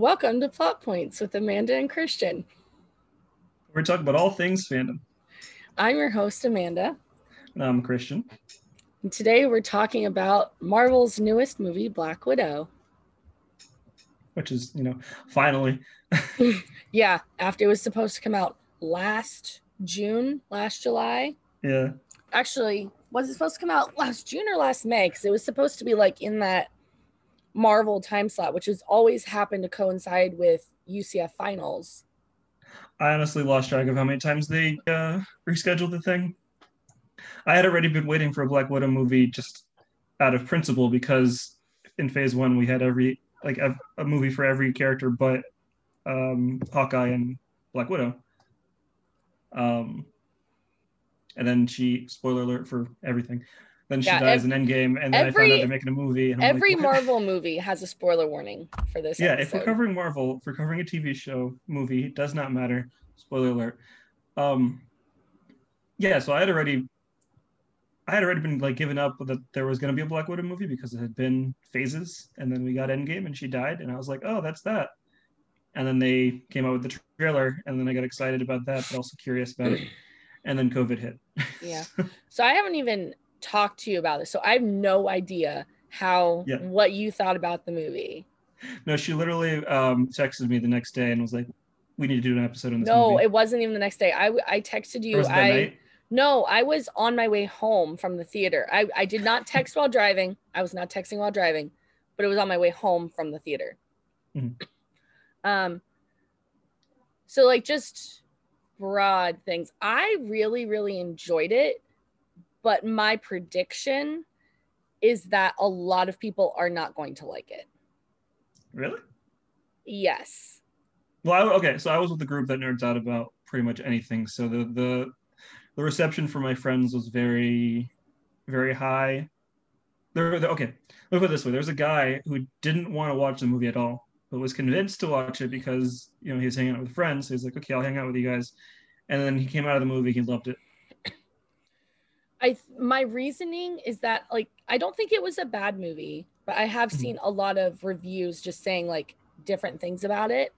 Welcome to Plot Points with Amanda and Christian. We're talking about all things fandom. I'm your host, Amanda. And I'm Christian. And today we're talking about Marvel's newest movie, Black Widow. Which is, finally. Yeah, after it was supposed to come out last July. Yeah. Actually, was it supposed to come out last June or last May? Because it was supposed to be like in that Marvel time slot, which has always happened to coincide with UCF finals. I honestly lost track of how many times they rescheduled the thing. I had already been waiting for a Black Widow movie just out of principle because in phase one we had a movie for every character but Hawkeye and Black Widow. And then spoiler alert for everything. Then she dies in Endgame, and then I found out they're making a movie. And every Marvel movie has a spoiler warning for this. Yeah, episode. If we're covering Marvel, if we're covering a TV show, movie, it does not matter. Spoiler alert. Yeah, so I had already been like giving up that there was going to be a Black Widow movie because it had been phases, and then we got Endgame and she died, and I was like, oh, that's that. And then they came out with the trailer, and then I got excited about that, but also curious about it. And then COVID hit. Yeah. So I haven't even talked to you about this, so I have no idea what you thought about the movie. No, she literally texted me the next day and was like, we need to do an episode on this movie. No, it wasn't even the next day. I texted you. No, I was on my way home from the theater. I did not text while driving. I was not texting while driving, but it was on my way home from the theater. Mm-hmm. So like just broad things. I really, really enjoyed it, but my prediction is that a lot of people are not going to like it. Really? Yes. Well, so I was with the group that nerds out about pretty much anything. So the reception from my friends was very, very high. Okay, let me put it this way. There's a guy who didn't want to watch the movie at all, but was convinced to watch it because, he was hanging out with friends. So he's like, okay, I'll hang out with you guys. And then he came out of the movie, he loved it. My reasoning is that, like, I don't think it was a bad movie, but I have seen a lot of reviews just saying, like, different things about it.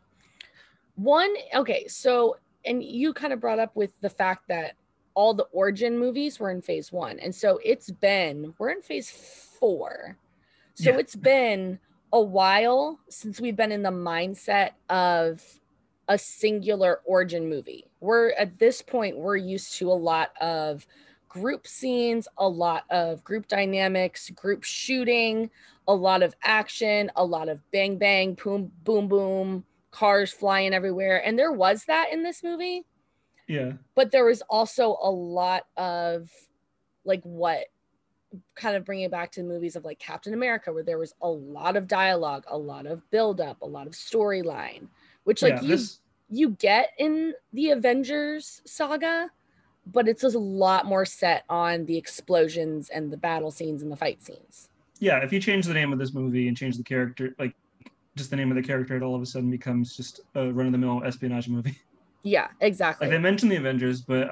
And you kind of brought up with the fact that all the origin movies were in phase one. And so we're in phase 4. So It's been a while since we've been in the mindset of a singular origin movie. At this point, we're used to a lot of group scenes, a lot of group dynamics, group shooting, a lot of action, a lot of bang, bang, boom, boom, boom, cars flying everywhere. And there was that in this movie. Yeah. But there was also a lot of like what kind of bringing it back to the movies of like Captain America, where there was a lot of dialogue, a lot of buildup, a lot of storyline, which you get in the Avengers saga, but it's just a lot more set on the explosions and the battle scenes and the fight scenes. Yeah, if you change the name of this movie and change the character, like just the name of the character, it all of a sudden becomes just a run-of-the-mill espionage movie. Yeah, exactly. Like they mentioned the Avengers, but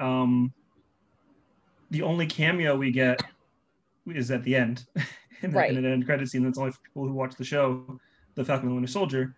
the only cameo we get is at the end in an end credit scene. That's only for people who watch the show, The Falcon and the Winter Soldier.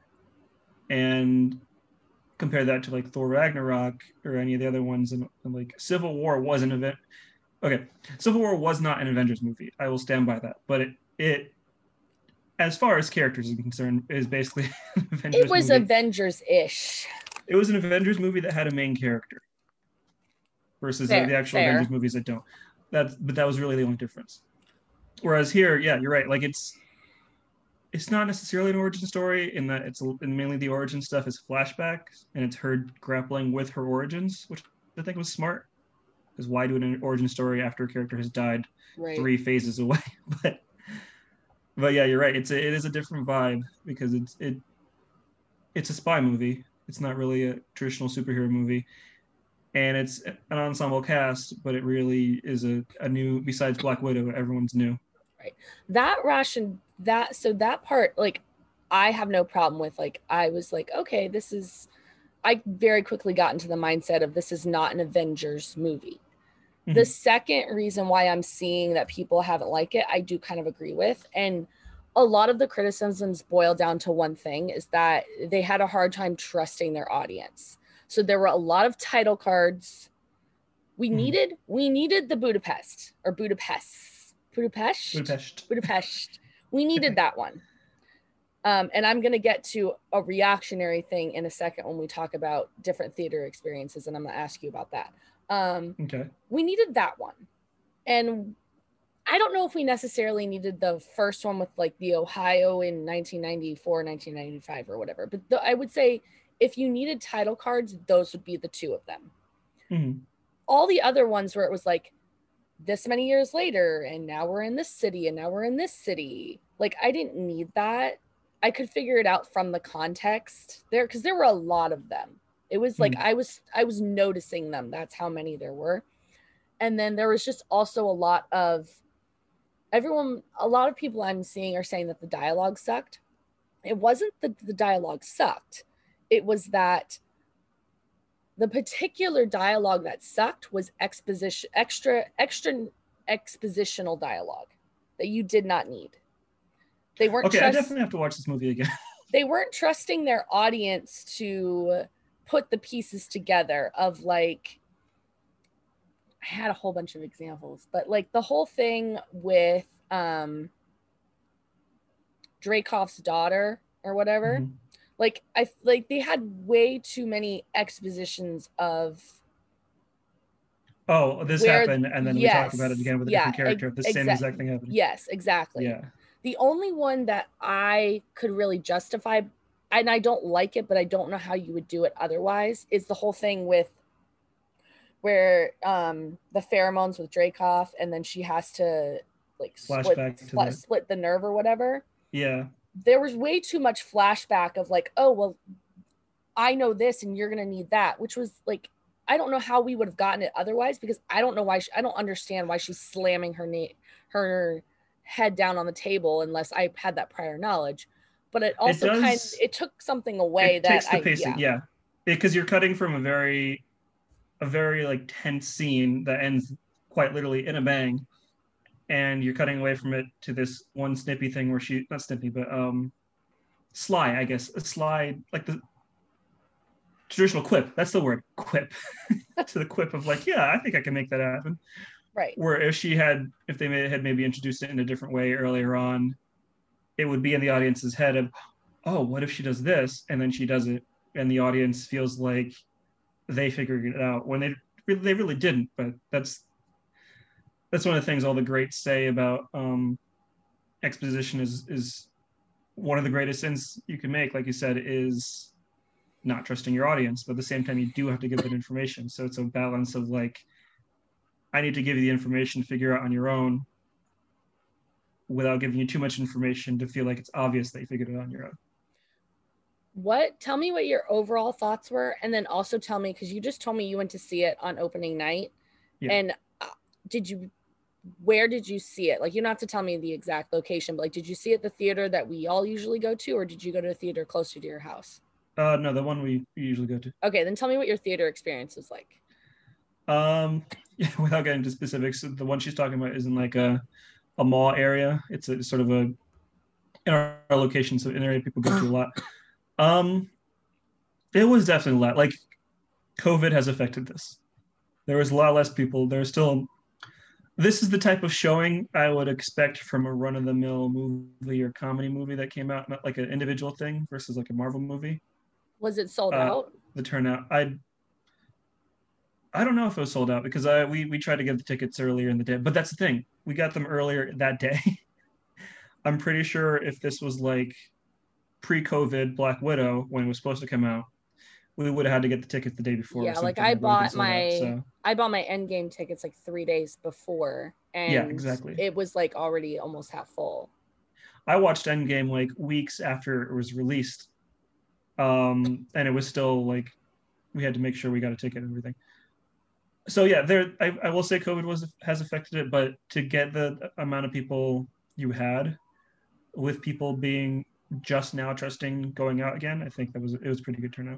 And compare that to like Thor Ragnarok or any of the other ones, and like Civil War was an event. Okay, Civil War was not an Avengers movie. I will stand by that. But it as far as characters are concerned, is basically an Avengers movie. It was Avengers-ish. It was an Avengers movie that had a main character versus the actual Avengers movies that don't. But that was really the only difference. Whereas here, yeah, you're right. Like it's not necessarily an origin story in that it's mainly the origin stuff is flashbacks, and it's her grappling with her origins, which I think was smart. Because why do an origin story after a character has died 3 phases away? But yeah, you're right. It is a different vibe because it's a spy movie. It's not really a traditional superhero movie, and it's an ensemble cast. But it really is a new. Besides Black Widow, everyone's new. Right. That part, like, I have no problem with. Like, I was like, okay, I very quickly got into the mindset of this is not an Avengers movie. Mm-hmm. The second reason why I'm seeing that people haven't liked it, I do kind of agree with. And a lot of the criticisms boil down to one thing, is that they had a hard time trusting their audience. So there were a lot of title cards. We needed the Budapest. We needed that one. And I'm going to get to a reactionary thing in a second when we talk about different theater experiences, and I'm going to ask you about that. Okay. We needed that one. And I don't know if we necessarily needed the first one with like the Ohio in 1994, 1995 or whatever. But I would say if you needed title cards, those would be the two of them. Mm-hmm. All the other ones where it was like this many years later, and now we're in this city, and now we're in this city. Like, I didn't need that. I could figure it out from the context there, because there were a lot of them. It was like I was noticing them. That's how many there were. And then there was just also a lot of people I'm seeing are saying that the dialogue sucked. It wasn't that the dialogue sucked. It was that the particular dialogue that sucked was extra expositional dialogue that you did not need. They weren't. Okay, I definitely have to watch this movie again. They weren't trusting their audience to put the pieces together of like, I had a whole bunch of examples, but like the whole thing with Dreykov's daughter or whatever, like they had way too many expositions of this happened, and then we talk about it again with a different character. The same exact thing happened. Yes, exactly. Yeah. The only one that I could really justify, and I don't like it, but I don't know how you would do it otherwise, is the whole thing with where the pheromones with Dreykov, and then she has to like split the nerve or whatever. Yeah. There was way too much flashback of like, oh, well, I know this and you're going to need that, which was like, I don't know how we would have gotten it otherwise, because I don't know why, I don't understand why she's slamming her head down on the table unless I had that prior knowledge. But it also it took something away that takes the pacing, yeah. Because you're cutting from a very like tense scene that ends quite literally in a bang, and you're cutting away from it to this one snippy thing where not snippy, but sly, I guess, a sly, like the traditional quip. That's the word, quip. To the quip of like, yeah, I think I can make that happen. Right. Where if they had maybe introduced it in a different way earlier on, it would be in the audience's head of, oh, what if she does this? And then she does it, and the audience feels like they figured it out when they really didn't. But that's one of the things all the greats say about exposition is one of the greatest sins you can make, like you said, is not trusting your audience. But at the same time, you do have to give them information. So it's a balance of like, I need to give you the information to figure out on your own without giving you too much information to feel like it's obvious that you figured it out on your own. Tell me what your overall thoughts were, and then also tell me, because you just told me you went to see it on opening night. Yeah. And where did you see it? Like, you don't have to tell me the exact location, but like, did you see it at the theater that we all usually go to, or did you go to a theater closer to your house? No, the one we usually go to. Okay, then tell me what your theater experience was like. Yeah, without getting into specifics, the one she's talking about is in like a mall area. It's a sort of in our location, so an area people go to a lot. It was definitely a lot. Like, COVID has affected this. There was a lot less people. This is the type of showing I would expect from a run-of-the-mill movie or comedy movie that came out, not like an individual thing versus like a Marvel movie. Was it sold out? The turnout, I don't know if it was sold out, because we tried to get the tickets earlier in the day, but that's the thing. We got them earlier that day. I'm pretty sure if this was like pre-COVID Black Widow, when it was supposed to come out, we would have had to get the tickets the day before. Yeah, like I bought my Endgame tickets like 3 days before, and yeah, exactly. It was like already almost half full. I watched Endgame like weeks after it was released, and it was still like we had to make sure we got a ticket and everything. So yeah, I will say COVID has affected it, but to get the amount of people you had, with people being just now trusting going out again, I think it was a pretty good turnout.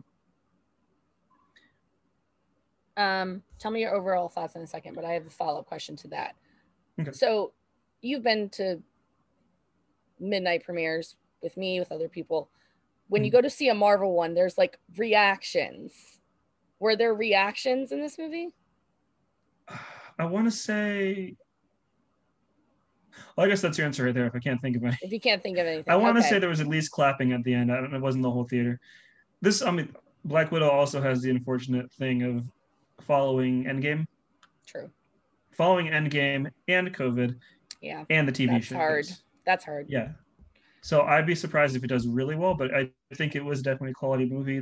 Tell me your overall thoughts in a second, but I have a follow-up question to that. Okay. So you've been to midnight premieres with me, with other people. When you go to see a Marvel one, there's like reactions. Were there reactions in this movie? I want to say, well, I guess that's your answer right there. If I can't think of any, if you can't think of anything, I want to say there was at least clapping at the end. I don't know, it wasn't the whole theater. This, I mean, Black Widow also has the unfortunate thing of following Endgame. True. Following Endgame and COVID. Yeah. And the TV show. That's hard. Yeah. So I'd be surprised if it does really well, but I think it was definitely a quality movie.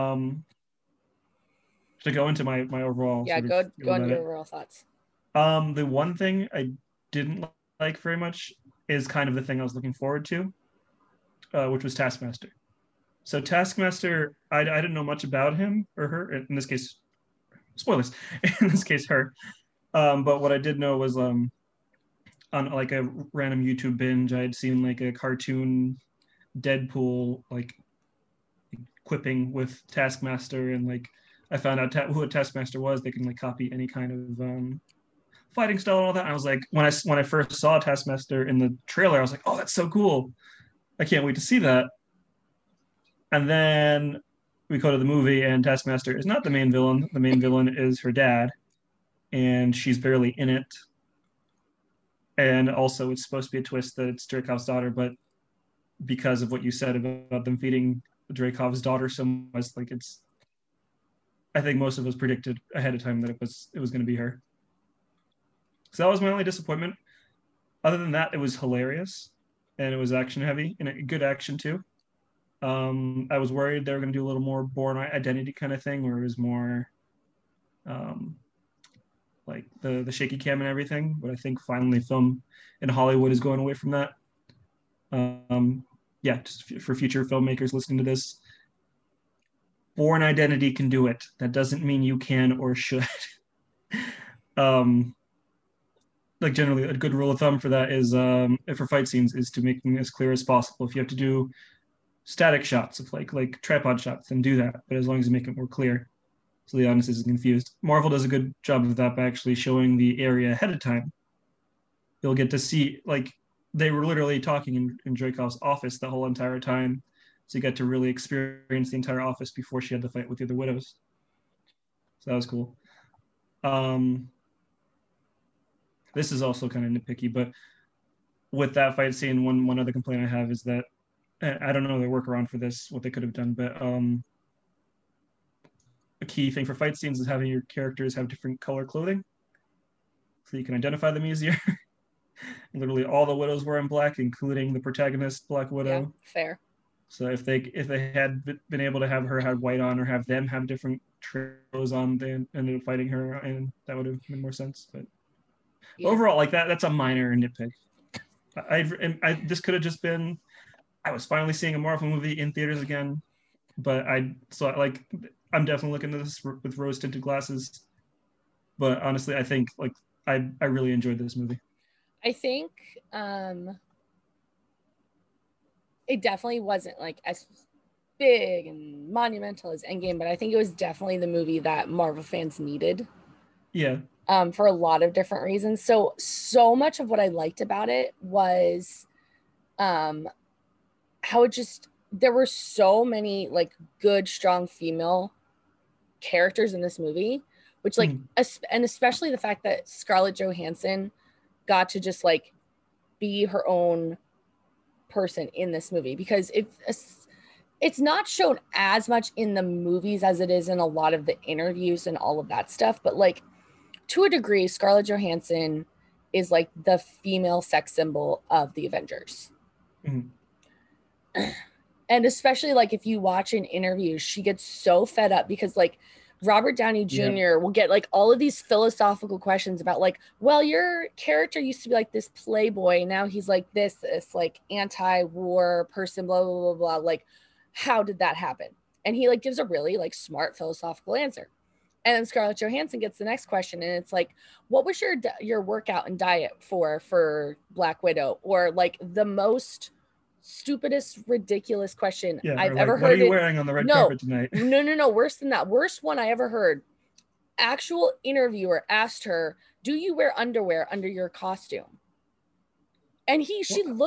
To go into my overall. Yeah, go into your overall thoughts. The one thing I didn't like very much is kind of the thing I was looking forward to, which was Taskmaster. So Taskmaster, I didn't know much about him or her. In this case, spoilers. In this case, her. But what I did know was on like a random YouTube binge, I had seen like a cartoon Deadpool like quipping with Taskmaster, and like I found out who a Taskmaster was. They can like copy any kind of fighting style and all that. And I was like, when I first saw Taskmaster in the trailer, I was like, oh, that's so cool. I can't wait to see that. And then we go to the movie, and Taskmaster is not the main villain. The main villain is her dad, and she's barely in it. And also, it's supposed to be a twist that it's Dreykov's daughter, but because of what you said about them feeding Dreykov's daughter so much, like I think most of us predicted ahead of time that it was going to be her. So that was my only disappointment. Other than that, it was hilarious, and it was action heavy and a good action too. I was worried they were going to do a little more Bourne Identity kind of thing, where it was more like the shaky cam and everything. But I think finally film in Hollywood is going away from that. Yeah, just for future filmmakers listening to this, Bourne Identity can do it. That doesn't mean you can or should. Like generally a good rule of thumb for that is for fight scenes is to make them as clear as possible. If you have to do static shots of like tripod shots, then do that. But as long as you make it more clear, so the audience isn't confused. Marvel does a good job of that by actually showing the area ahead of time. You'll get to see, like, they were literally talking in Dreykov's office the whole entire time. So you get to really experience the entire office before she had the fight with the other widows. So that was cool. This is also kind of nitpicky, but with that fight scene, one other complaint I have is that I don't know their workaround for this, what they could have done, but a key thing for fight scenes is having your characters have different color clothing so you can identify them easier. Literally all the widows were in black, including the protagonist, Black Widow. Yeah, fair. So if they had been able to have her have white on or have them have different clothes on, they ended up fighting her, and that would have made more sense. But yeah. Overall, like that's a minor nitpick. This could have just been, I was finally seeing a Marvel movie in theaters again, but I'm definitely looking at this with rose tinted glasses. But honestly, I think like I really enjoyed this movie. I think it definitely wasn't like as big and monumental as Endgame, but I think it was definitely the movie that Marvel fans needed. Yeah. For a lot of different reasons. So much of what I liked about it was how it just, there were so many like good, strong female characters in this movie, which like, and especially the fact that Scarlett Johansson got to just like be her own person in this movie, because it's not shown as much in the movies as it is in a lot of the interviews and all of that stuff, but like to a degree, Scarlett Johansson is like the female sex symbol of the Avengers. And especially like if you watch an interview, she gets so fed up because like Robert Downey Jr. will get like all of these philosophical questions about like, well, your character used to be like this playboy. Now he's like this like anti-war person, blah, blah, blah, blah. Like, how did that happen? And he like gives a really like smart philosophical answer. And then Scarlett Johansson gets the next question. And it's like, what was your workout and diet for Black Widow? Or like the most stupidest, ridiculous question I've ever heard. What are you wearing on the red carpet tonight? No. Worse than that. Worst one I ever heard. Actual interviewer asked her, "Do you wear underwear under your costume?" And she looked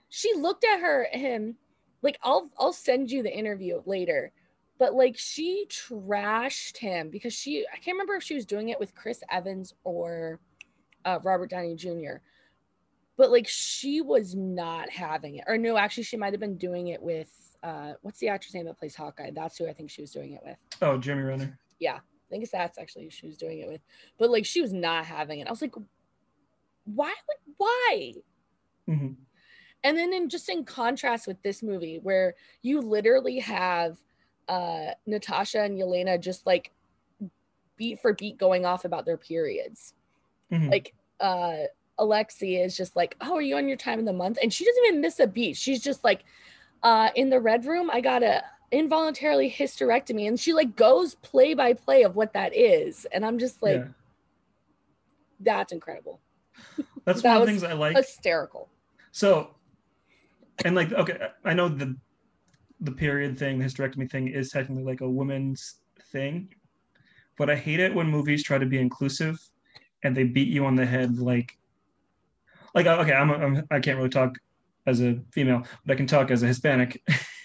she looked at him like, I'll send you the interview later, but like she trashed him because I can't remember if she was doing it with Chris Evans or Robert Downey Jr., but like she was not having it. Or no, actually she might have been doing it with what's the actress name that plays Hawkeye? That's who I think she was doing it with. Oh, Jeremy Renner. Yeah, I think that's actually who she was doing it with. But like she was not having it. I was like, why? Mm-hmm. And then in contrast with this movie, where you literally have Natasha and Yelena just like beat for beat going off about their periods. Mm-hmm. Like Alexi is just like, oh, are you on your time of the month? And she doesn't even miss a beat. She's just like, in the red room, I got a involuntarily hysterectomy. And she like goes play by play of what that is. And I'm just like, that's incredible. That's one of the things I like. Hysterical. So, and like, okay, I know the period thing, the hysterectomy thing is technically like a woman's thing, but I hate it when movies try to be inclusive and they beat you on the head like okay, I can't really talk as a female, but I can talk as a Hispanic.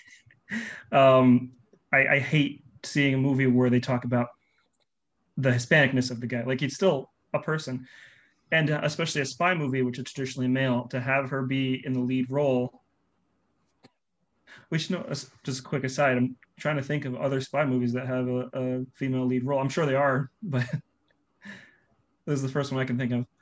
I hate seeing a movie where they talk about the Hispanicness of the guy. Like he's still a person, and especially a spy movie, which is traditionally male, to have her be in the lead role. Which, no, just a quick aside, I'm trying to think of other spy movies that have a female lead role. I'm sure they are, but this is the first one I can think of.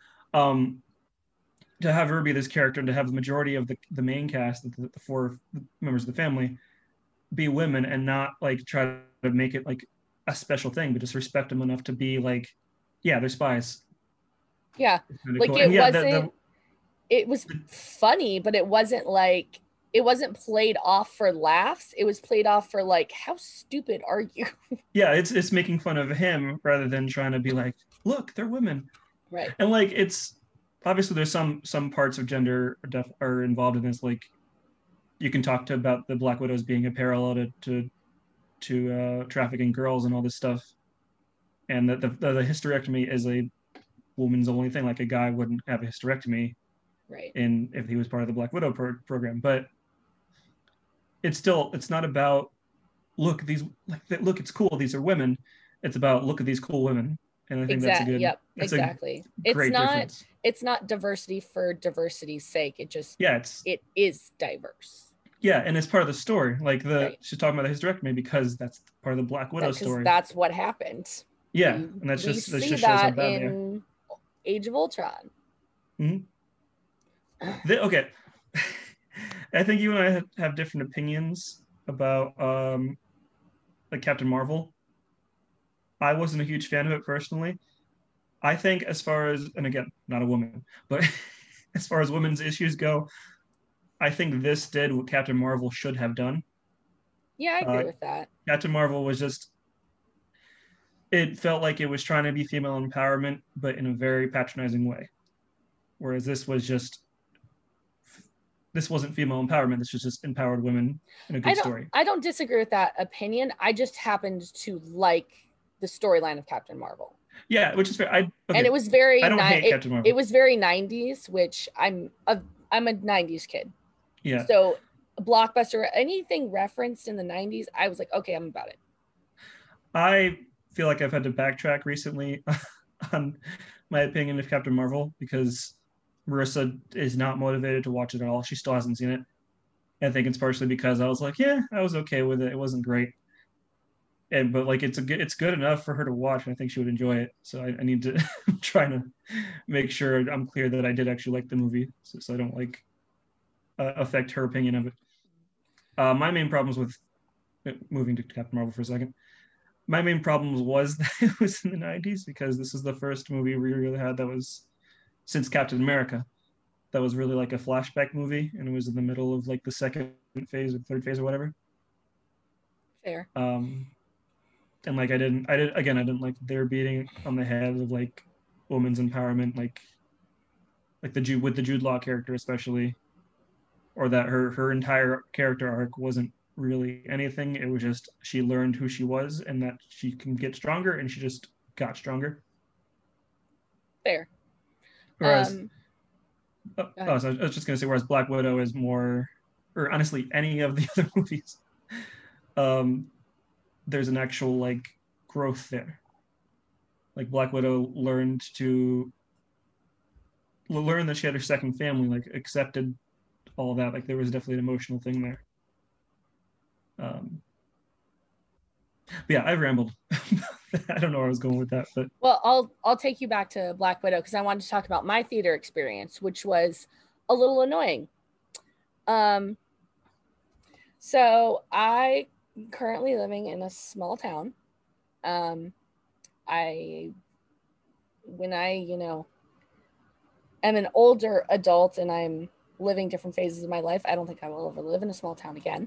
To have her be this character and to have the majority of the main cast, the four members of the family, be women and not like try to make it like a special thing, but just respect them enough to be like, yeah, they're spies. Yeah, like cool. It was funny, but it wasn't played off for laughs. It was played off for like, how stupid are you? Yeah, it's making fun of him rather than trying to be like, look, they're women, right? And like it's obviously there's some parts of gender are involved in this. Like you can talk about the Black Widows being a parallel to trafficking girls and all this stuff, and that the hysterectomy is a woman's only thing. Like a guy wouldn't have a hysterectomy, right? If he was part of the Black Widow program, but it's not about look it's cool, these are women. It's about look at these cool women, and I think that's a good. Yep, exactly. It's not diversity for diversity's sake. It just it is diverse. Yeah, and it's part of the story. Like she's talking about the hysterectomy because that's part of the Black Widow story. That's what happened. Yeah, and that just shows how bad in Age of Ultron. Mm-hmm. Okay, I think you and I have different opinions about like Captain Marvel. I wasn't a huge fan of it personally. I think as far as, and again, not a woman, but as far as women's issues go, I think this did what Captain Marvel should have done. Yeah, I agree with that. Captain Marvel was it felt like it was trying to be female empowerment, but in a very patronizing way. Whereas this wasn't female empowerment. This was just empowered women in a good story. I don't disagree with that opinion. I just happened to like the storyline of Captain Marvel. Yeah, which is fair. And it was very. I don't hate Captain Marvel. It was very 90s, which I'm a 90s kid. Yeah. So blockbuster, anything referenced in the 90s, I was like, okay, I'm about it. I feel like I've had to backtrack recently on my opinion of Captain Marvel because Marissa is not motivated to watch it at all. She still hasn't seen it. And I think it's partially because I was like, yeah, I was okay with it. It wasn't great. But like it's good enough for her to watch, and I think she would enjoy it. So I need to try to make sure I'm clear that I did actually like the movie, so I don't like affect her opinion of it. My main problems with moving to Captain Marvel for a second. My main problems was that it was in the 90s because this is the first movie we really had that was since Captain America that was really like a flashback movie, and it was in the middle of like the second phase or third phase or whatever. Fair. And like I didn't like their beating on the head of like women's empowerment, like with the Jude Law character especially, or that her entire character arc wasn't really anything. It was just she learned who she was and that she can get stronger, and she just got stronger. Fair. Whereas So I was just gonna say, whereas Black Widow is more, or honestly, any of the other movies, um, there's an actual like growth there. Like Black Widow learned to learn that she had her second family, like accepted all of that. Like there was definitely an emotional thing there. But yeah, I rambled. I don't know where I was going with that, but well, I'll take you back to Black Widow because I wanted to talk about my theater experience, which was a little annoying. So I currently living in a small town. I when I, am an older adult and I'm living different phases of my life, I don't think I will ever live in a small town again.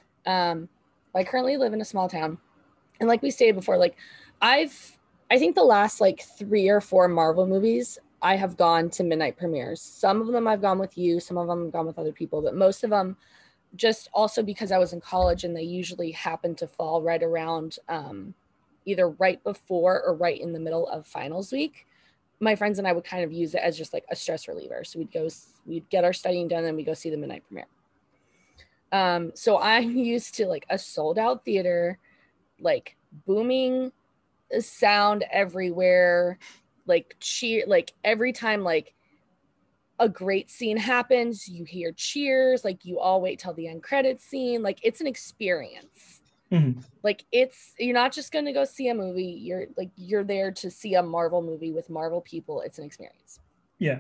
I currently live in a small town. And like we stated before, like I think the last like 3 or 4 Marvel movies, I have gone to midnight premieres. Some of them I've gone with you, some of them I've gone with other people, but most of them just also because I was in college and they usually happen to fall right around either right before or right in the middle of finals week. My friends and I would kind of use it as just like a stress reliever. So we'd get our studying done and we go see the midnight premiere. So I'm used to like a sold out theater, like booming sound everywhere, like cheer, like every time like a great scene happens, you hear cheers, like you all wait till the end credits scene. Like it's an experience. mm-hmm. Like you're not just going to go see a movie. You're there to see a Marvel movie with Marvel people. It's an experience. Yeah.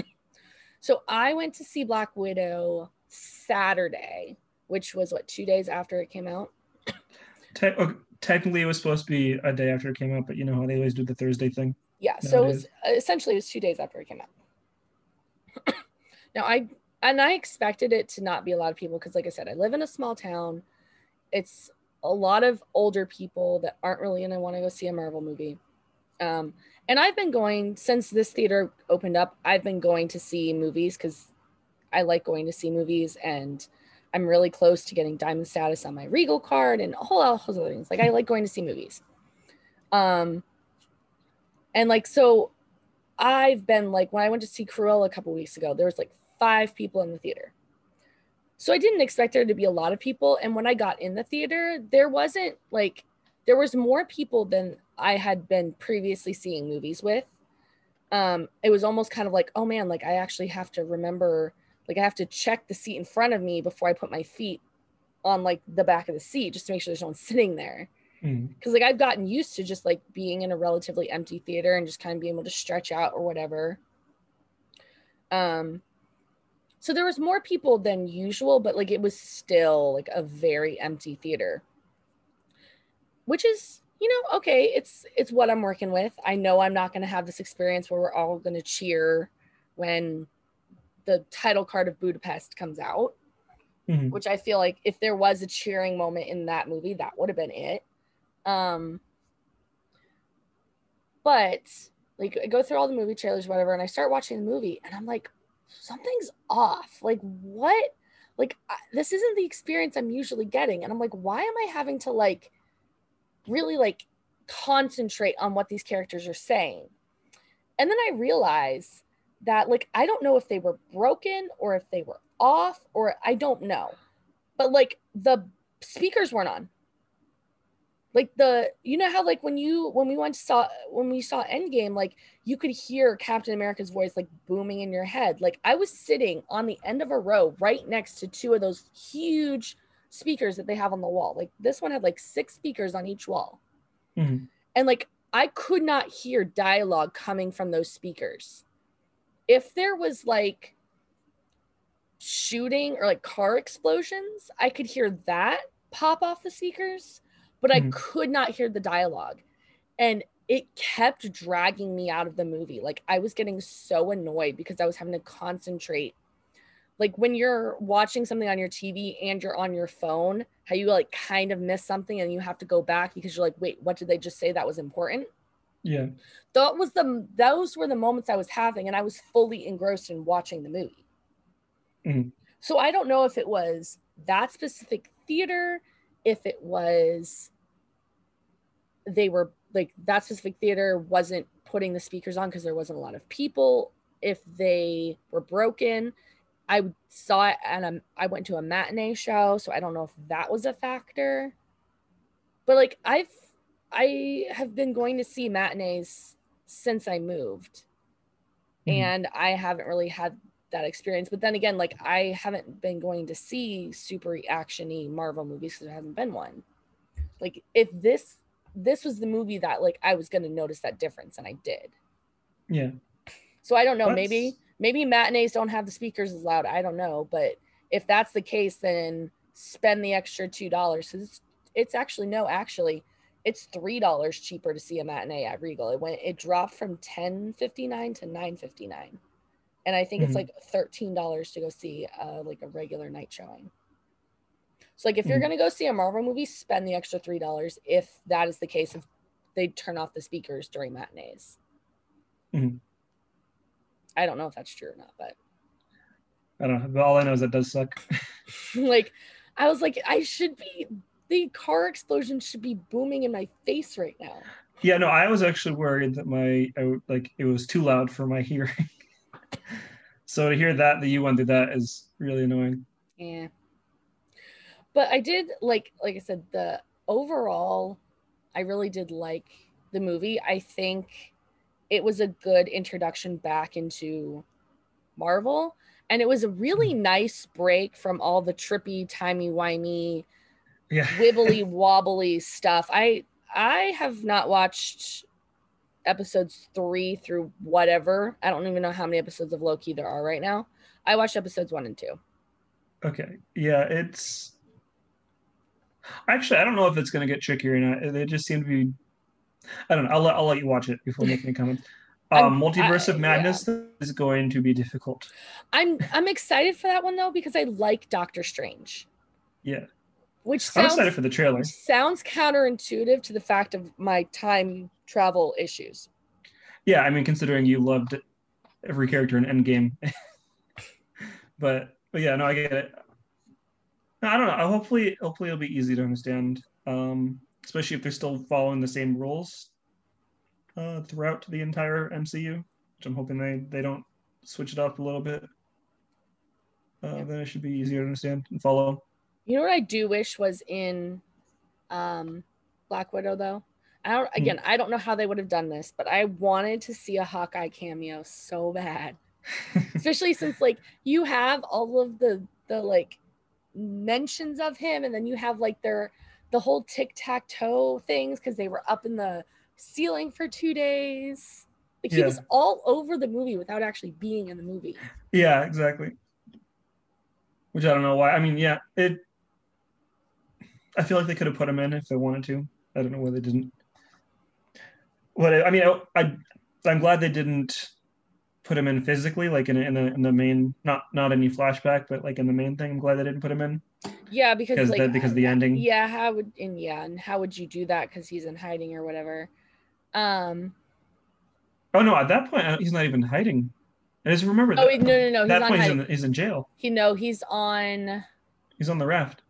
So I went to see Black Widow Saturday, which was 2 days after it came out. Technically, it was supposed to be a day after it came out, but you know how they always do the Thursday thing. Yeah, so it was 2 days after it came out. Now I expected it to not be a lot of people because, like I said, I live in a small town. It's a lot of older people that aren't really going to want to go see a Marvel movie. And I've been going since this theater opened up. I've been going to see movies because I like going to see movies, and I'm really close to getting diamond status on my Regal card and a whole lot of other things. Like I like going to see movies. And like, so I've been like, when I went to see Cruella a couple weeks ago, there was like 5 people in the theater. So I didn't expect there to be a lot of people. And when I got in the theater, there was more people than I had been previously seeing movies with. It was almost kind of like, oh man, like I actually have to remember, like I have to check the seat in front of me before I put my feet on like the back of the seat just to make sure there's no one sitting there. Because like I've gotten used to just like being in a relatively empty theater and just kind of being able to stretch out or whatever. So there was more people than usual, but like it was still like a very empty theater, which is, okay, it's what I'm working with. I know I'm not going to have this experience where we're all going to cheer when the title card of Budapest comes out, which I feel like if there was a cheering moment in that movie, that would have been it. But like I go through all the movie trailers, whatever, and I start watching the movie and I'm like, something's off. Like what? Like this isn't the experience I'm usually getting. And I'm like, why am I having to like really like concentrate on what these characters are saying? And then I realize that like, I don't know if they were broken or if they were off or I don't know, but like the speakers weren't on. Like how like when we saw Endgame, like you could hear Captain America's voice like booming in your head. Like I was sitting on the end of a row right next to 2 of those huge speakers that they have on the wall. Like this one had like 6 speakers on each wall. And like I could not hear dialogue coming from those speakers. If there was like shooting or like car explosions, I could hear that pop off the speakers, but I could not hear the dialogue. And it kept dragging me out of the movie. Like I was getting so annoyed because I was having to concentrate. Like when you're watching something on your TV and you're on your phone, how you like kind of miss something and you have to go back because you're like, wait, what did they just say that was important? Yeah. Those were the moments I was having, and I was fully engrossed in watching the movie. So I don't know if it was that specific theater, if it was they were like that specific theater wasn't putting the speakers on because there wasn't a lot of people, if they were broken. I saw it and I went to a matinee show, so I don't know if that was a factor. But like I have been going to see matinees since I moved. And I haven't really had that experience. But then again, like I haven't been going to see super action-y Marvel movies because there hasn't been one. Like if this was the movie that like I was going to notice that difference, and I did. Yeah. So I don't know. Maybe matinees don't have the speakers as loud. I don't know. But if that's the case, then spend the extra $2. It's actually it's $3 cheaper to see a matinee at Regal. It dropped from $10.59 to $9.59, and I think it's like $13 to go see like a regular night showing. So like if you're gonna go see a Marvel movie, spend the extra $3 if that is the case. If they turn off the speakers during matinees. I don't know if that's true or not, but I don't know. But all I know is that does suck. Like I was like, the car explosion should be booming in my face right now. Yeah, no, I was actually worried that it was too loud for my hearing. So to hear that you went through that is really annoying. Yeah. But I did like I said, the overall, I really did like the movie. I think it was a good introduction back into Marvel. And it was a really nice break from all the trippy, timey-wimey, wibbly wobbly stuff. I have not watched episodes 3 through whatever. I don't even know how many episodes of Loki there are right now. I watched episodes 1 and 2. Okay. Yeah, it's actually, I don't know if it's going to get trickier or not. They just seem to be. I don't know. I'll let you watch it before making a comment. Multiverse of Madness is going to be difficult. I'm excited for that one though because I like Doctor Strange. Yeah. I'm excited for the trailer. Sounds counterintuitive to the fact of my time travel issues. Yeah, I mean, considering you loved every character in Endgame. but yeah, no, I get it. I don't know. Hopefully it'll be easy to understand, especially if they're still following the same rules throughout the entire MCU, which I'm hoping they don't switch it up a little bit. Then it should be easier to understand and follow. You know what I do wish was in Black Widow, though? I don't know how they would have done this, but I wanted to see a Hawkeye cameo so bad. Especially since, like, you have all of the like, mentions of him, and then you have, like, the whole tic-tac-toe things because they were up in the ceiling for 2 days. Like, he was all over the movie without actually being in the movie. Yeah, exactly. Which I don't know why. I mean, yeah, I feel like they could have put him in if they wanted to. I don't know why they didn't. I mean, I'm glad they didn't put him in physically, like in the main, not any flashback, but like in the main thing. I'm glad they didn't put him in. Yeah, because of the ending. Yeah, how would you do that? Because he's in hiding or whatever. Oh no! At that point, he's not even hiding. I just remember that. Oh no! At that point, he's in jail. He's on. He's on the raft.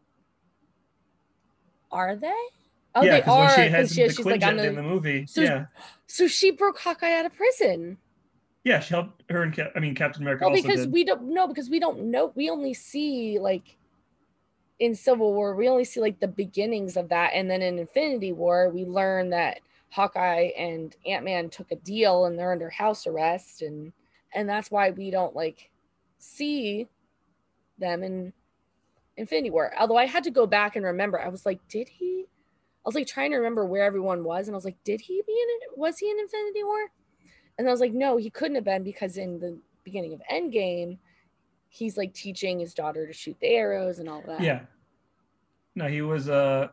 Are they? Oh, yeah, they are. When she has the she's like in the movie. So she broke Hawkeye out of prison. Yeah, she helped her and Captain America. Well, because we don't know. We only see like in Civil War, we only see like the beginnings of that, and then in Infinity War, we learn that Hawkeye and Ant-Man took a deal and they're under house arrest, and that's why we don't like see them in Infinity War. Although I had to go back and remember, I was like, I was like trying to remember where everyone was, and I was like, was he in Infinity War? And I was like, no, he couldn't have been, because in the beginning of Endgame, he's like teaching his daughter to shoot the arrows and all that. Yeah. No, he was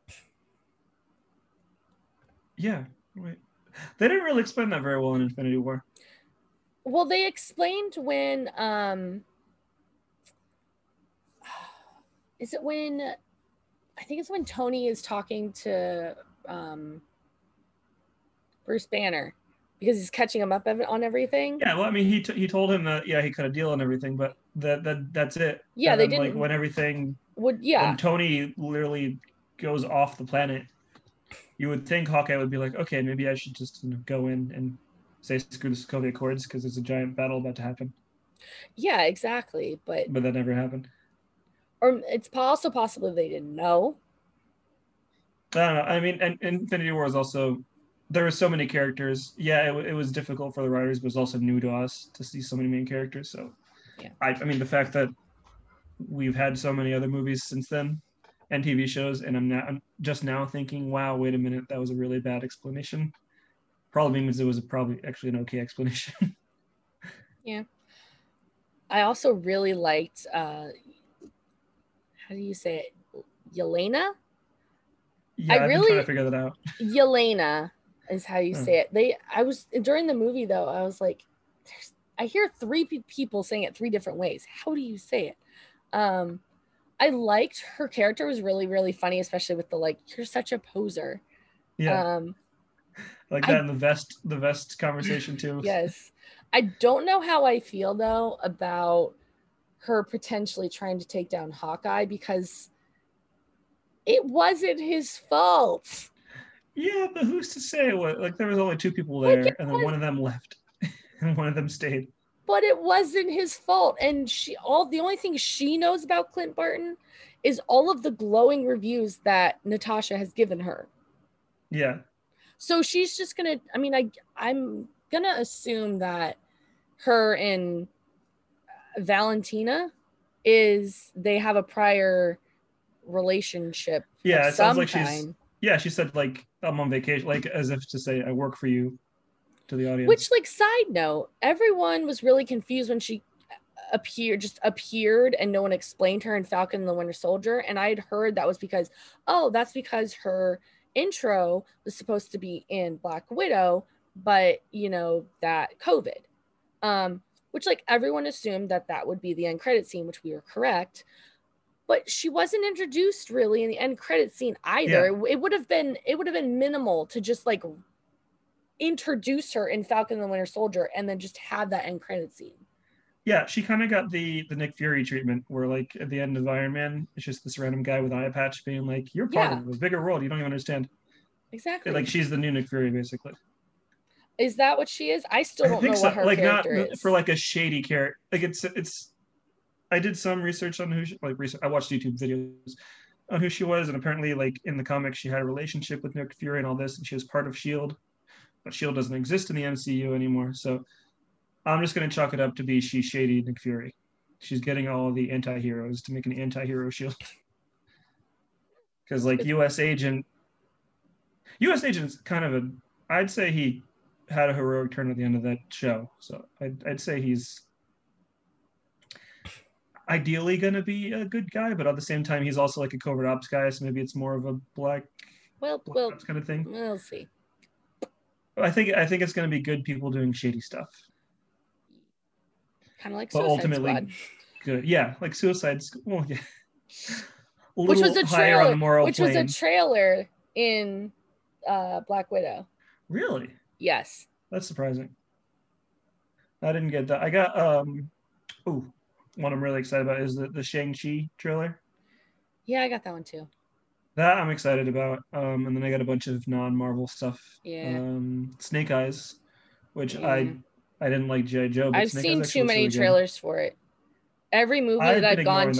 yeah. Wait. They didn't really explain that very well in Infinity War. Well, they explained when is it when I think it's when Tony is talking to Bruce Banner, because he's catching him up on everything. Yeah, well, I mean, he told him that he cut a deal and everything, but that's it. Yeah, and they then, didn't like when everything when Tony literally goes off the planet, you would think Hawkeye would be like, okay, maybe I should just go in and say screw the Sokovia Accords because there's a giant battle about to happen. Yeah, exactly. But that never happened. Or it's also possible they didn't know. I don't know. I mean, and Infinity War is also, there were so many characters. Yeah, it was difficult for the writers, but it was also new to us to see so many main characters. So, yeah. I mean, the fact that we've had so many other movies since then and TV shows, and I'm just now thinking, wow, wait a minute, that was a really bad explanation. Probably means it was probably actually an okay explanation. Yeah. I also really liked how do you say it? Yelena? Yeah, I've been trying to figure that out. Yelena is how you say it. I was during the movie though, I was like, I hear three people saying it three different ways. How do you say it? I liked her character, was really, really funny, especially with the like, you're such a poser. Yeah. Like that in the vest conversation too. Yes. I don't know how I feel though about her potentially trying to take down Hawkeye, because it wasn't his fault. Yeah, but who's to say what? Like there was only two people there, and then one of them left, and one of them stayed. But it wasn't his fault, and the only thing she knows about Clint Barton is all of the glowing reviews that Natasha has given her. Yeah. So she's just gonna. I mean, I'm gonna assume that her and Valentina they have a prior relationship. Yeah, it sounds like she's. Yeah, she said like I'm on vacation, like as if to say I work for you, to the audience. Which, like, side note, everyone was really confused when she appeared and no one explained her in Falcon and the Winter Soldier. And I had heard that was because, that's because her intro was supposed to be in Black Widow, but that COVID, which like everyone assumed that would be the end credit scene, which we were correct. But she wasn't introduced really in the end credit scene either. Yeah. It would have been minimal to just like introduce her in Falcon and the Winter Soldier and then just have that end credit scene. Yeah, she kind of got the Nick Fury treatment, where like at the end of Iron Man, it's just this random guy with an eye patch being like, "You're part of a bigger world. You don't even understand." Exactly. Like she's the new Nick Fury, basically. Is that what she is? I still don't know what her character is. For like a shady character. Like it's. I did some research on who I watched YouTube videos on who she was, and apparently, like in the comics, she had a relationship with Nick Fury and all this, and she was part of Shield, but Shield doesn't exist in the MCU anymore. So I'm just going to chalk it up to be she's shady Nick Fury. She's getting all the anti-heroes to make an anti-hero Shield. Because like U.S. Agent is kind of I'd say he had a heroic turn at the end of that show. So I'd say he's ideally going to be a good guy, but at the same time, he's also like a covert ops guy. So maybe it's more of a black ops kind of thing. We'll see. I think it's going to be good people doing shady stuff. Kind of like Suicide ultimately Squad. Good. Yeah, like Suicide Squad. Well, yeah. Which was a trailer. Was a trailer in Black Widow. Really? Yes. That's surprising. I didn't get that. I got one I'm really excited about is the Shang-Chi trailer. Yeah, I got that one too. That I'm excited about. And then I got a bunch of non-Marvel stuff. Yeah. Snake Eyes, which I didn't like G.I. Joe. But I've seen too many trailers for it. Every movie that I've gone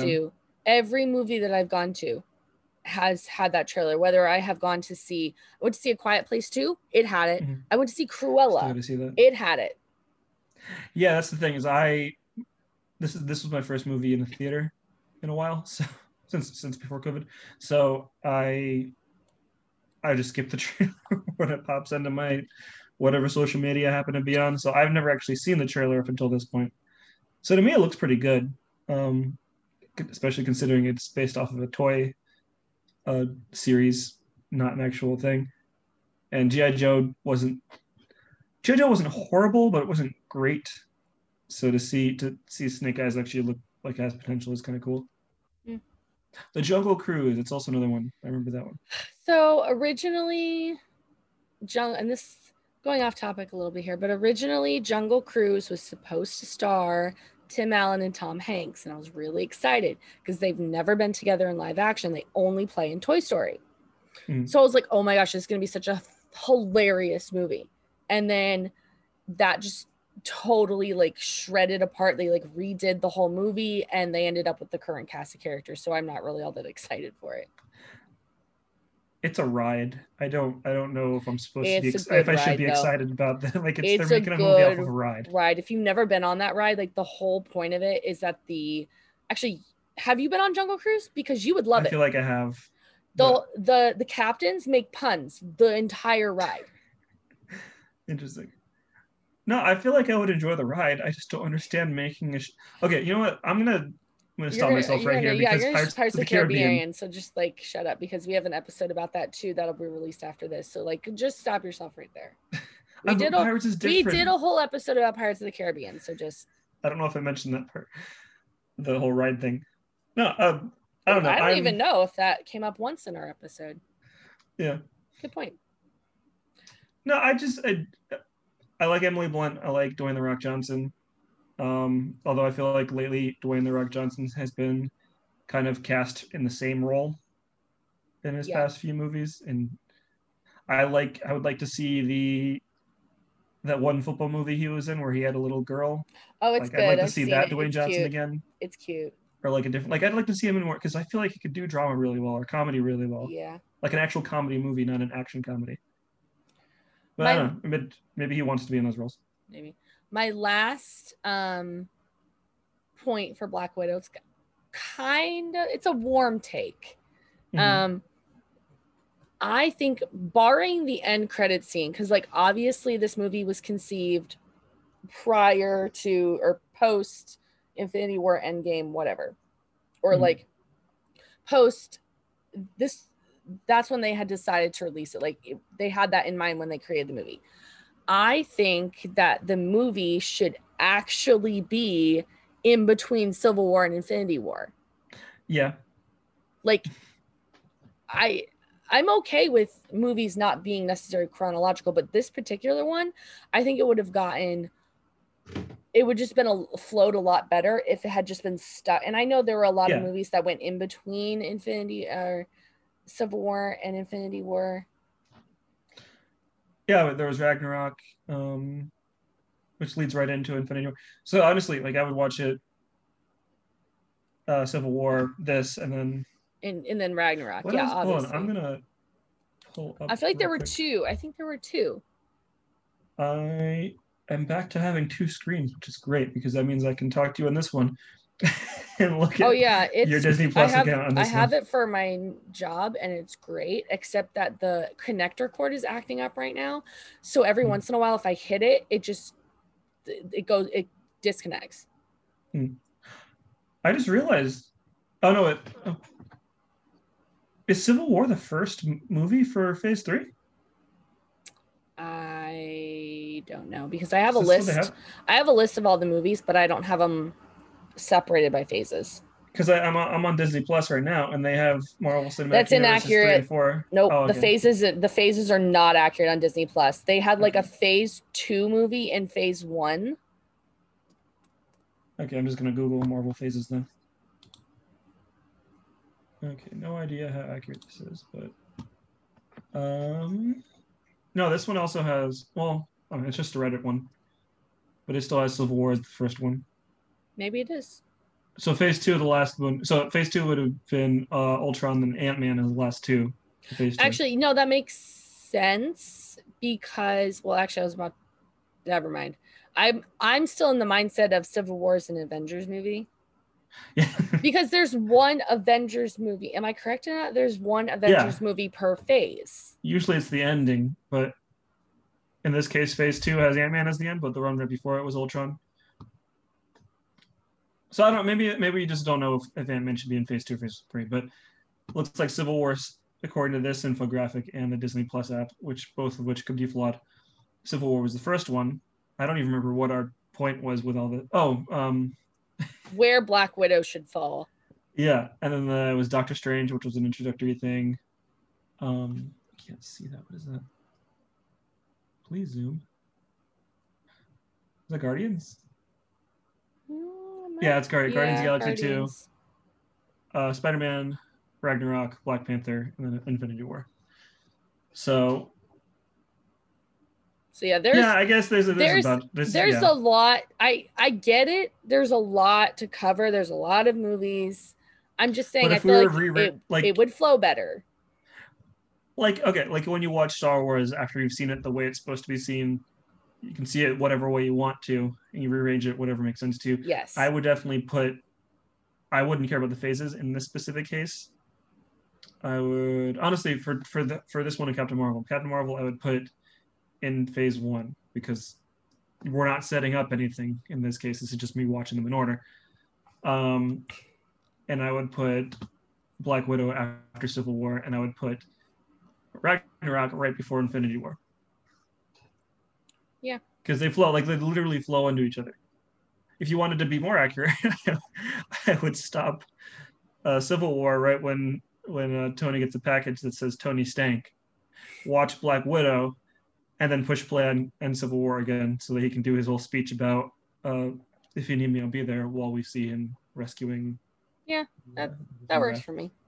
to has had that trailer. Whether I have gone to see, I went to see A Quiet Place 2, it had it. Mm-hmm. I went to see Cruella, it had it. Yeah, that's the thing is this was my first movie in the theater in a while, so since before COVID. So I just skipped the trailer when it pops into my whatever social media I happen to be on. So I've never actually seen the trailer up until this point. So to me, it looks pretty good, especially considering it's based off of a toy series, not an actual thing. And G.I. Joe wasn't horrible, but it wasn't great. So to see Snake Eyes actually look like it has potential is kind of cool. Mm. The Jungle Cruise, it's also another one. I remember that one. So originally, and this going off topic a little bit here, but originally Jungle Cruise was supposed to star Tim Allen and Tom Hanks, and I was really excited because they've never been together in live action. They only play in Toy Story. Mm. So I was like, oh my gosh, this is going to be such a hilarious movie. And then that just totally like shredded apart. They like redid the whole movie and they ended up with the current cast of characters. So I'm not really all that excited for it. It's a ride. I don't know if I'm supposed to be if I should ride, be though. excited about that. Like they're It's making a movie off of a ride. If you've never been on that ride, like the whole point of it is that actually, have you been on Jungle Cruise? Because you would love it. I feel like I have. The captains make puns the entire ride. Interesting. No, I feel like I would enjoy the ride. I just don't understand making okay, you know what? I'm gonna stop myself right here because Pirates of the Caribbean. So just like shut up, because we have an episode about that too that'll be released after this. So like just stop yourself right there. We did a whole episode about Pirates of the Caribbean. So just I don't know if I mentioned that part, the whole ride thing. No, I don't know. I don't even know if that came up once in our episode. Yeah. Good point. No, I like Emily Blunt. I like Dwayne The Rock Johnson. Although I feel like lately Dwayne The Rock Johnson has been kind of cast in the same role in his past few movies, and I would like to see that one football movie he was in where he had a little girl. Oh, it's good. I'd like to see that Dwayne Johnson again. It's cute. Or like a different, like I'd like to see him in more, because I feel like he could do drama really well or comedy really well. Yeah. Like an actual comedy movie, not an action comedy. But I don't know. Maybe he wants to be in those roles. Maybe. My last point for Black Widow, it's a warm take. Mm-hmm. I think barring the end credit scene, because like obviously this movie was conceived prior to or post Infinity War, Endgame, whatever, or like post this. That's when they had decided to release it. Like they had that in mind when they created the movie. I think that the movie should actually be in between Civil War and Infinity War. Yeah. Like I'm okay with movies not being necessarily chronological, but this particular one, I think it would have just been flowed a lot better if it had just been stuck. And I know there were a lot of movies that went in between Civil War and Infinity War. Yeah, there was Ragnarok, which leads right into Infinity War. So honestly, like I would watch it, Civil War, this, and then Ragnarok. Obviously. Hold on, I'm gonna pull up. I feel like there were two. I think there were two. I am back to having two screens, which is great because that means I can talk to you on this one and look at your Disney Plus account on this one. I have it for my job and it's great, except that the connector cord is acting up right now. So every once in a while, if I hit it, it disconnects. I just realized, is Civil War the first movie for Phase 3? I don't know because I have a list. I have a list of all the movies, but I don't have them separated by phases. Because I'm on Disney Plus right now, and they have Marvel Cinematic That's inaccurate. 3 and 4. Nope, okay. The phases are not accurate on Disney Plus. They had like a Phase 2 movie and Phase 1. Okay, I'm just gonna Google Marvel phases then. Okay, no idea how accurate this is, but no, this one also has it's just a Reddit one, but it still has Civil War as the first one. Maybe it is. So Phase 2 of the last one. So Phase 2 would have been Ultron and Ant-Man as the last two. Phase 2. Actually, no, that makes sense because never mind. I'm still in the mindset of Civil War as an Avengers movie. Yeah. Because there's one Avengers movie. Am I correct in that? There's one Avengers movie per phase. Usually it's the ending, but in this case, Phase 2 has Ant-Man as the end, but the run right before it was Ultron. So I don't. Maybe you just don't know if Ant-Man should be in Phase 2 or Phase 3. But it looks like Civil War, according to this infographic and the Disney Plus app, both of which could be flawed. Civil War was the first one. I don't even remember what our point was with all the. Where Black Widow should fall. Yeah, and then it was Doctor Strange, which was an introductory thing. I can't see that. What is that? Please zoom. Is that Guardians? Yeah, it's Guardians of the Galaxy 2. Spider-Man, Ragnarok, Black Panther, and then Infinity War. So So yeah, there's I guess there's a lot. I get it. There's a lot to cover. There's a lot of movies. I'm just saying, I feel like it would flow better. Like, okay, like when you watch Star Wars after you've seen it the way it's supposed to be seen, you can see it whatever way you want to, and you rearrange it whatever makes sense to you. Yes. I would definitely I wouldn't care about the phases in this specific case. I would honestly for this one in Captain Marvel, I would put in phase 1 because we're not setting up anything in this case. This is just me watching them in order. And I would put Black Widow after Civil War, and I would put Ragnarok right before Infinity War. Yeah. Because they literally flow into each other. If you wanted to be more accurate, I would stop Civil War right when Tony gets a package that says Tony Stank. Watch Black Widow, and then push play on Civil War again so that he can do his whole speech about if you need me, I'll be there while we see him rescuing. Yeah, that works for me.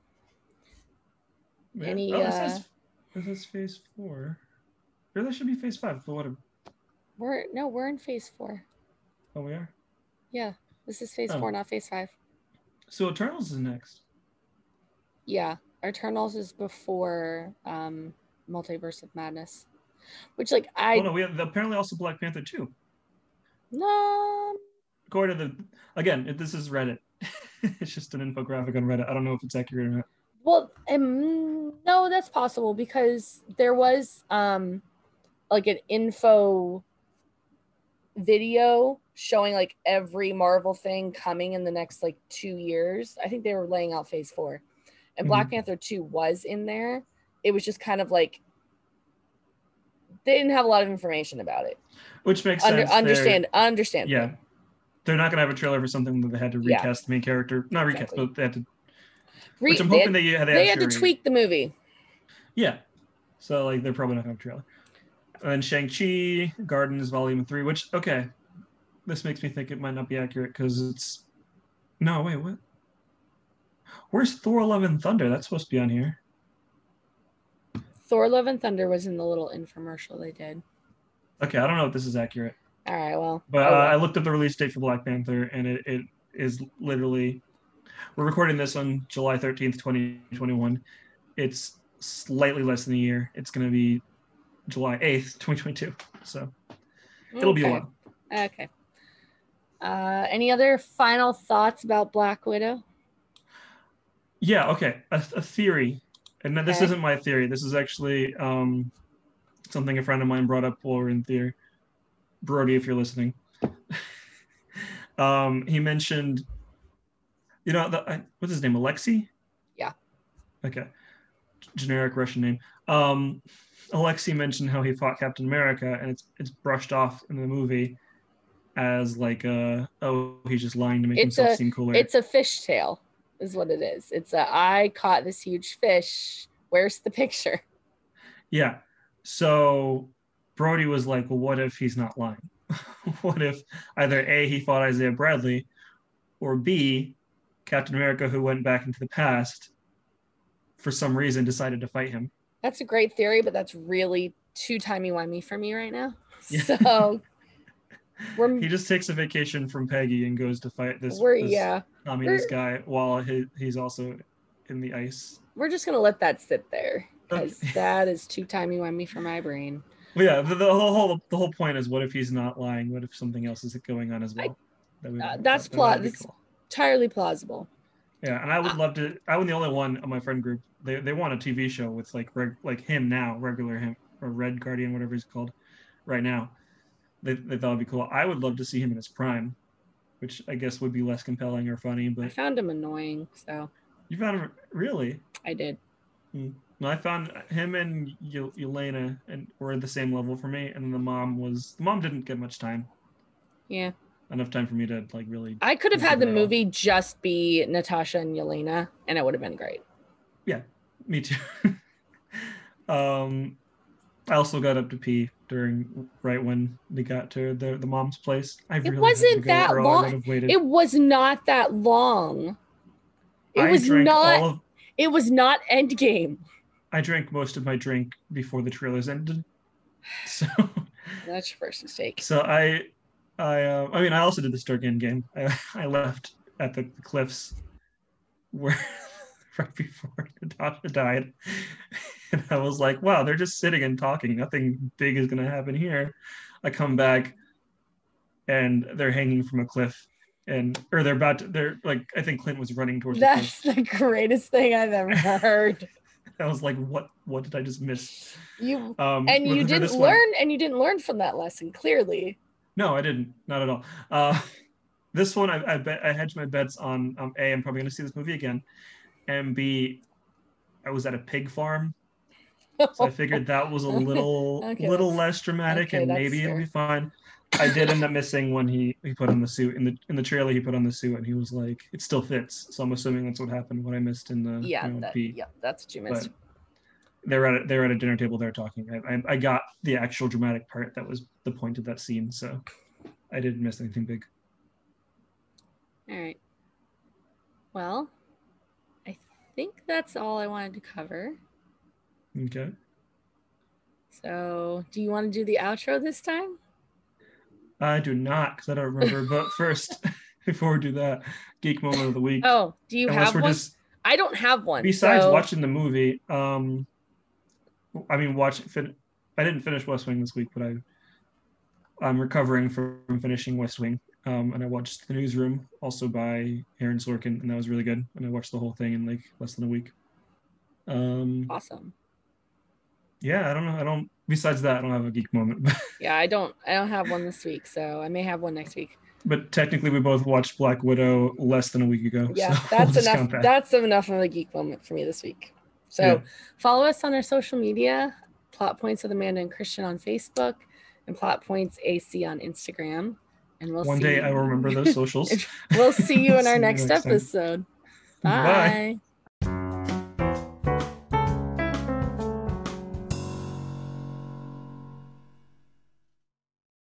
Yeah. This is phase 4. Or that should be phase 5, but whatever. We're in phase 4. Oh, we are? Yeah, this is phase 4, not phase 5. So Eternals is next. Yeah, Eternals is before Multiverse of Madness. Which, like, Oh, no, we have apparently also Black Panther 2. No. According to this is Reddit. It's just an infographic on Reddit. I don't know if it's accurate or not. Well, no, that's possible because there was like an info video showing like every Marvel thing coming in the next like 2 years. I think they were laying out phase 4. And Black Panther 2 was in there. It was just kind of like they didn't have a lot of information about it. Which makes sense. Understand. Yeah. They're not going to have a trailer for something that they had to recast the main character. Not recast, but they had to. Which I'm hoping they had to tweak the movie. Yeah. So, like, they're probably not going to have a trailer. And then Shang-Chi, Gardens, Volume 3, which, okay. This makes me think it might not be accurate because it's. No, wait, what? Where's Thor: Love and Thunder? That's supposed to be on here. Thor: Love and Thunder was in the little infomercial they did. Okay, I don't know if this is accurate. All right, well. But I looked up the release date for Black Panther, and it is literally... We're recording this on July 13th, 2021. It's slightly less than a year. It's going to be July 8th, 2022. So it'll be a while. Okay. Any other final thoughts about Black Widow? Yeah, okay. A theory. And this isn't my theory. This is actually something a friend of mine brought up while we were in theater. Brody, if you're listening. He mentioned, what's his name? Alexei? Yeah. Okay. Generic Russian name. Alexei mentioned how he fought Captain America, and it's brushed off in the movie as like, he's just lying to make himself seem cooler. It's a fishtail. Is what it is. It's I caught this huge fish. Where's the picture? Yeah. So Brody was like, well, what if he's not lying? What if either A, he fought Isaiah Bradley, or B, Captain America, who went back into the past, for some reason decided to fight him? That's a great theory, but that's really too timey-wimey for me right now. Yeah. So he just takes a vacation from Peggy and goes to fight this communist guy while he's also in the ice. We're just going to let that sit there because that is too timey-wimey for my brain. Well, yeah, the whole point is, what if he's not lying? What if something else is going on as well? That's entirely plausible. Yeah, and I would love to. I was the only one on my friend group. They want a TV show with like him now, regular him, or Red Guardian, whatever he's called, right now. They thought it'd be cool. I would love to see him in his prime, which I guess would be less compelling or funny. But I found him annoying. So you found him really? I did. No, I found him and Yelena and were at the same level for me, and the mom didn't get much time. Yeah. Enough time for me to like really. I could have had the movie just be Natasha and Yelena, and it would have been great. Yeah, me too. I also got up to pee right when they got to the mom's place. It wasn't that long. It was not that long. It was not Endgame. I drank most of my drink before the trailers ended. So that's your first mistake. So I mean, I also did the Stark Endgame. I left at the cliffs where right before Natasha died, and I was like, wow, they're just sitting and talking. Nothing big is gonna happen here. I come back, and they're hanging from a cliff, or they're like, I think Clint was running towards That's the cliff. the greatest thing I've ever heard. I was like, what did I just miss? You didn't learn from that lesson, clearly. No, I didn't. Not at all. This one, I bet I hedged my bets on A, I'm probably going to see this movie again, and B, I was at a pig farm, so I figured that was a little less dramatic, and maybe it'll be fine. I did end up missing when he put on the suit in the trailer. He put on the suit, and he was like, "It still fits." So I'm assuming that's what happened. What I missed in the B. Yeah, that's what you missed. But they're at a dinner table. They're talking. I got the actual dramatic part. That was the point of that scene. So I didn't miss anything big. All right. Well, I think that's all I wanted to cover. Okay. So, do you want to do the outro this time? I do not, because I don't remember. But first, before we do that, geek moment of the week. Oh, do you have one? I don't have one. Besides watching the movie, I mean, I didn't finish West Wing this week, but I'm recovering from finishing West Wing. And I watched The Newsroom, also by Aaron Sorkin, and that was really good. And I watched the whole thing in like less than a week. Awesome. Yeah, I don't know. Besides that, I don't have a geek moment. Yeah, I don't have one this week, so I may have one next week. But technically, we both watched Black Widow less than a week ago. Yeah, so that's enough. That's enough of a geek moment for me this week. So follow us on our social media: Plot Points with Amanda and Christian on Facebook, and Plot Points AC on Instagram. And one day I will remember those socials. We'll see you in our next episode. Bye.